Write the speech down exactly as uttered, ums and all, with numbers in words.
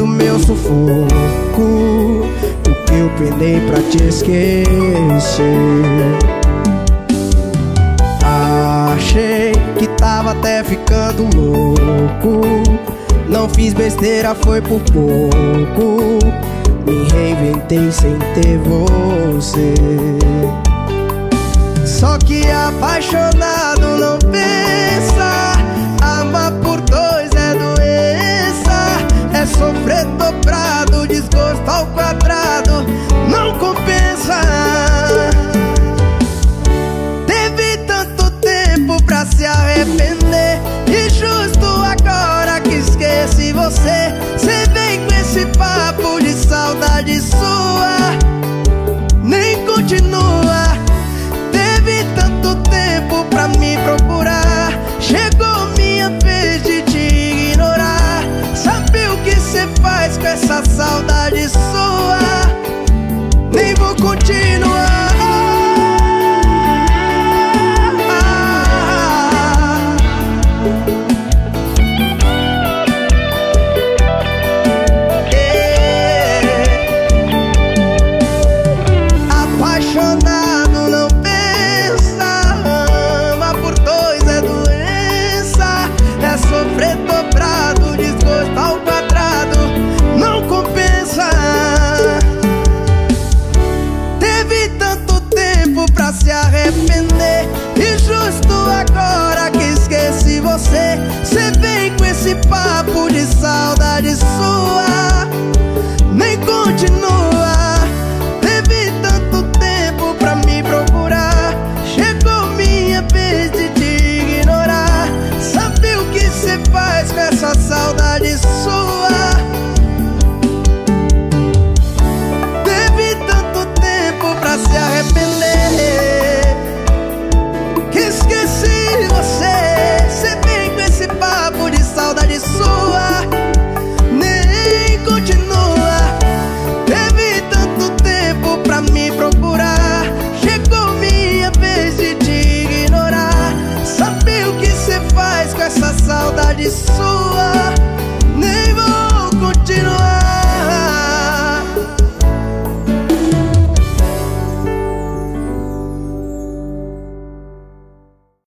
do meu sufoco, o que eu penei pra te esquecer. Achei que tava até ficando louco, não fiz besteira, foi por pouco. Me reinventei sem ter você. Só que apaixonado não pensa, amar por dois é doença, é sofrer dobrado, desgosto ao quadrado, não compensa. Teve tanto tempo pra se arrepender, e justo agora que esqueci você, cê vem com esse papo de saudade sua, nem continua. Teve tanto tempo pra me procurar, chegou minha vez de te ignorar. Sabe o que cê faz com essa saudade sua? Nem vou continuar. Apaixonado não pensa, ama por dois é doença, é sofrer dobrado, desgosto ao quadrado, não compensa. Teve tanto tempo pra se arrepender, e justo agora que esqueci você, cê vem com esse papo de saudade sua, nem continua. Teve tanto tempo pra me procurar, chegou minha vez de te ignorar. Sabe o que cê faz com essa saudade sua? Teve tanto tempo pra se arrepender, que esqueci você. Cê vem com esse papo de saudade sua, nem continua. Teve tanto tempo pra me procurar, chegou minha vez de te ignorar. Sabe o que cê faz com essa saudade sua?